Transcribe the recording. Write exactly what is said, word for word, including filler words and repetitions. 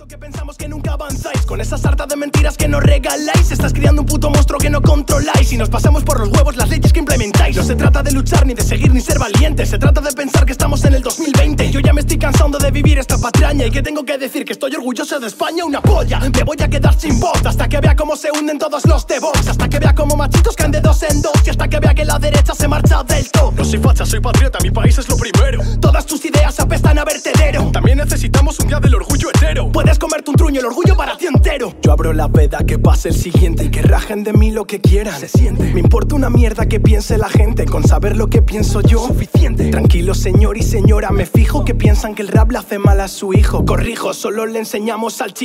tanto que pensamos que nunca avanzáis, con esa sarta de mentiras que nos regaláis. Estás criando un puto monstruo que no controláis y nos pasamos por los huevos las leyes que implementáis. No se trata de luchar, ni de seguir, ni ser valientes. Se trata de pensar que estamos en el dos mil veinte. Yo ya me estoy cansando de vivir esta patraña. Y que tengo que decir que estoy orgulloso de España, una polla. Me voy a quedar sin voz hasta que vea cómo se hunden todos los de Vox, hasta que vea cómo machitos caen de dos en dos, y hasta que vea que la derecha se marcha del todo. No soy facha, soy patriota, mi país es lo primero. Todas tus ideas apestan a vertedero. También necesitamos un día del orgullo entero. Puedes comerte un truño, el orgullo para ti entero. Yo abro la veda, que pase el siguiente y que rajen de mí lo que quieran. Se siente. Me importa una mierda que piense la gente, con saber lo que pienso yo suficiente. Tranquilo señor y señora, me fijo que piensan que el rap le hace mal a su hijo. Corrijo, solo le enseñamos al chico